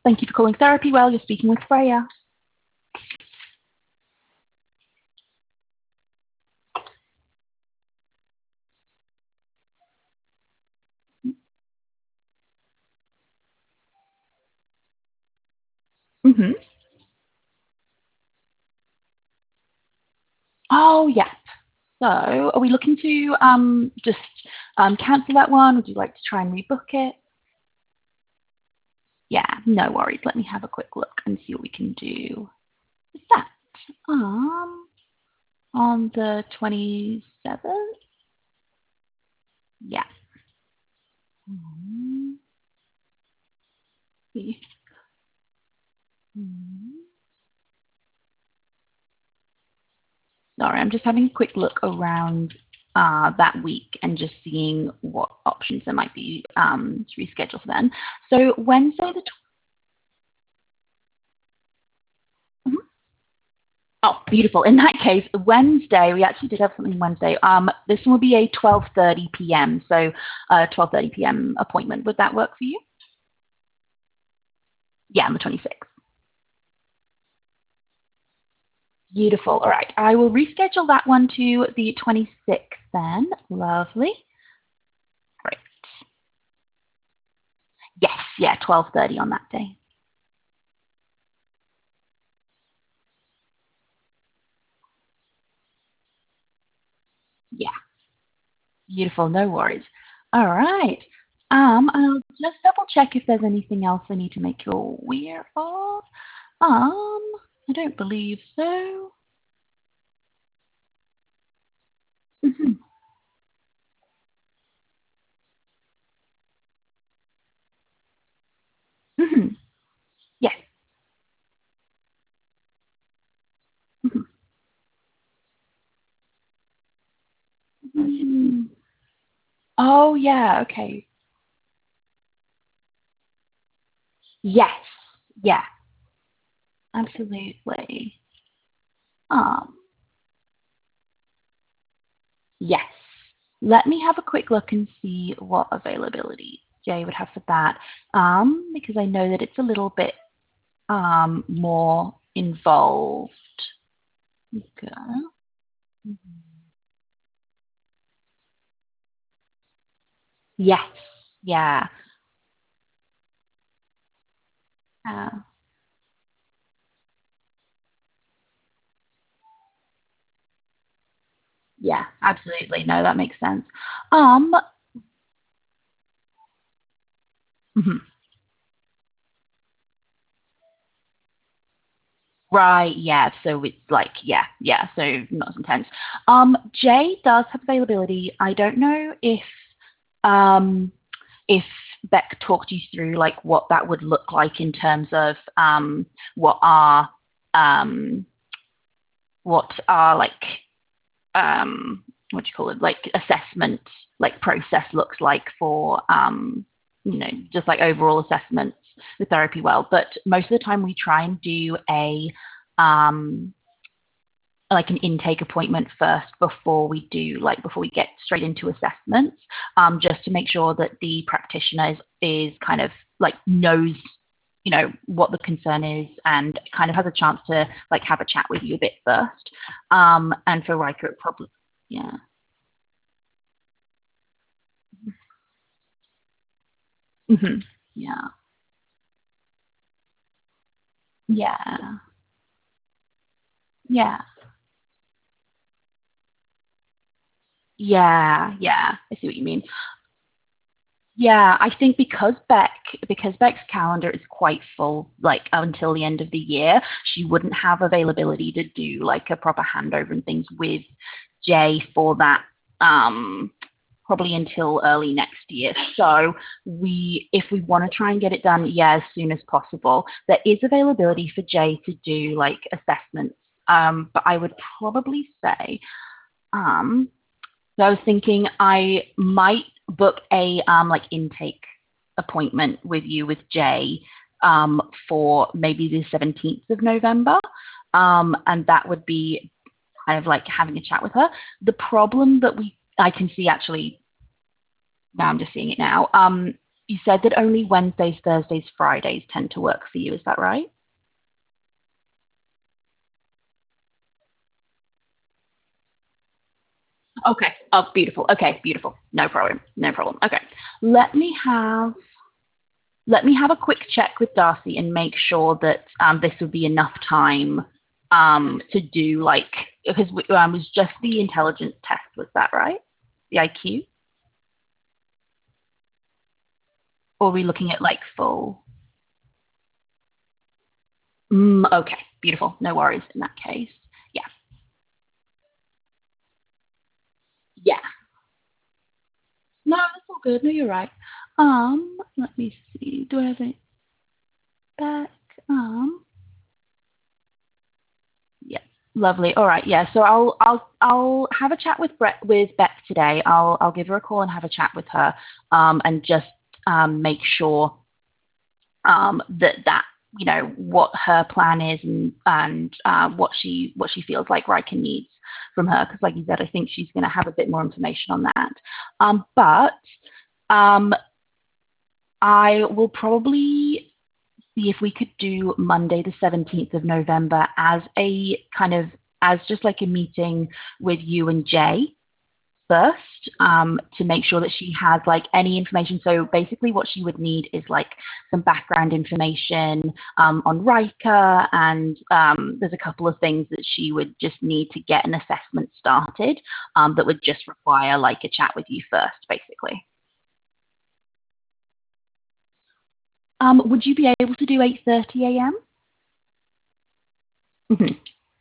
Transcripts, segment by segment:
Thank you for calling Therapy Well. You're speaking with Freya. Mm-hmm. Oh, yeah. So are we looking to just cancel that one? Would you like to try and rebook it? Yeah, no worries. Let me have a quick look and see what we can do with that. On the 27th? Yeah. Mhm. Mhm. Sorry, I'm just having a quick look around that week and just seeing what options there might be to reschedule for then. So Wednesday the Mhm. Oh, beautiful. In that case, Wednesday, we actually did have something Wednesday. This one will be a 12:30 p.m. So 12:30 p.m. appointment. Would that work for you? Yeah, on the 26th. Beautiful. All right. I will reschedule that one to the 26th then. Lovely. Great. Yes, yeah, 12:30 on that day. Yeah, beautiful. No worries. All right. I'll just double check if there's anything else I need to make you aware of. I don't believe so. Hmm. Hmm. Yes. Hmm. Hmm. Oh, yeah. Okay. Yes. Yeah. Absolutely. Um. Yes. Let me have a quick look and see what availability Jay would have for that. Because I know that it's a little bit more involved. Okay. Yes. Yeah. Uh, yeah. Absolutely. No, that makes sense. Um. Mhm. Right, yeah. So it's like, yeah. So not as intense. Jay does have availability. I don't know um if Beck talked you through like what that would look like in terms of what our um what our like what do you call it, like assessment like process looks like for just like overall assessments with Therapy Well. But most of the time we try and do a um like an intake appointment first before we get straight into assessments, just to make sure that the practitioner is kind of like knows what the concern is and kind of has a chance to like have a chat with you a bit first. And for Riker, it probably yeah. Hmm. Yeah. Yeah. Yeah. Yeah. I see what you mean. Yeah, I think because Beck's calendar is quite full, like until the end of the year, she wouldn't have availability to do like a proper handover and things with Jay for that probably until early next year. So if we want to try and get it done, yeah, as soon as possible, there is availability for Jay to do like assessments. But I would probably say um so I was thinking I might book a like intake appointment with you with Jay for maybe the 17th of November. And that would be kind of like having a chat with her. The problem that I can see actually, now I'm just seeing it now. You said that only Wednesdays, Thursdays, Fridays tend to work for you. Is that right? Okay. Oh, beautiful. Okay, beautiful. No problem. No problem. Okay. Let me have let me have a quick check with Darcy and make sure that this would be enough time to do like because it was just the intelligence test. Was that right? The IQ, or are we looking at like full? Okay, beautiful. No worries in that case. Yeah, yeah. No, that's all good. No, you're right. Let me see. Do I have it back? Yeah, lovely. All right, yeah. So I'll have a chat with Beck today. I'll give her a call and have a chat with her, and just make sure that you know what her plan is and what she feels like Riker needs from her because like you said I think she's going to have a bit more information on that but um, I will probably see if we could do Monday the 17th of November as a kind of as just like a meeting with you and Jay first to make sure that she has like any information. So basically what she would need is like some background information on Riker and there's a couple of things that she would just need to get an assessment started that would just require like a chat with you first, basically. Would you be able to do 8:30 a.m.? Mhm.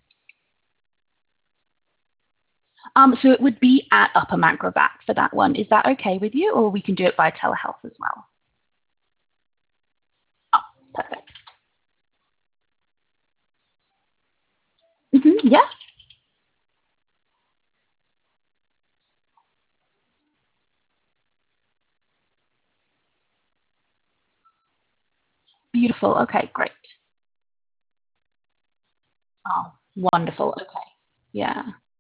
So it would be at Upper Macrovac for that one. Is that okay with you, or we can do it by telehealth as well? Oh, perfect. Yeah, beautiful. Okay, great. Oh, wonderful. Okay. Yeah.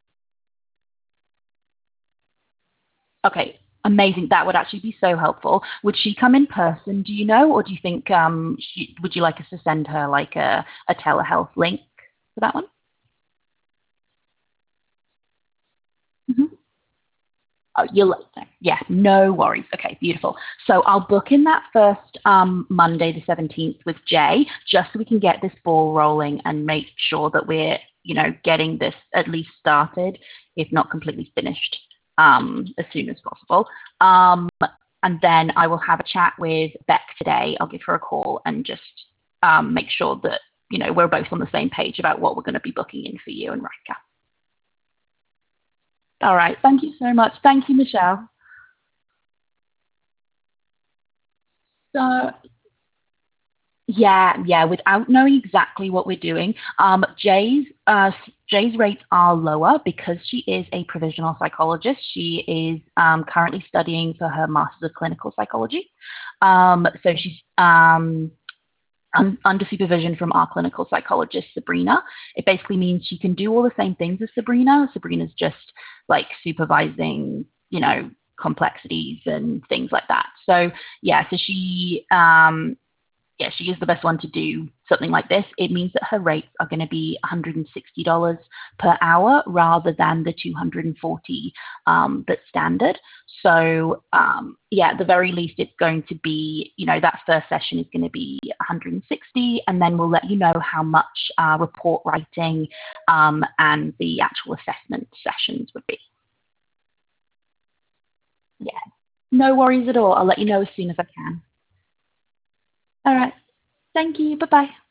Okay. Amazing. That would actually be so helpful. Would she come in person, do you know, or do you think would you like us to send her like a telehealth link for that one? Mhm. Oh, you'll let us know. Yeah, no worries. Okay, beautiful. So I'll book in that first Monday, the 17th with Jay, just so we can get this ball rolling and make sure that we're, you know, getting this at least started, if not completely finished, as soon as possible. And then I will have a chat with Beck today. I'll give her a call and just make sure that, you know, we're both on the same page about what we're going to be booking in for you and Rika. All right. Thank you so much. Thank you, Michelle. So yeah, yeah, without knowing exactly what we're doing, Jay's rates are lower because she is a provisional psychologist. She is currently studying for her Master's of Clinical Psychology. So she's under supervision from our clinical psychologist, Sabrina. It basically means she can do all the same things as Sabrina. Sabrina's just like supervising, you know, complexities and things like that. So yeah, so she is the best one to do something like this. It means that her rates are going to be $160 per hour rather than the 240 that's standard. So yeah, at the very least, it's going to be, you know, that first session is going to be 160, and then we'll let you know how much report writing and the actual assessment sessions would be. Yeah, no worries at all. I'll let you know as soon as I can. All right. Thank you. Bye bye.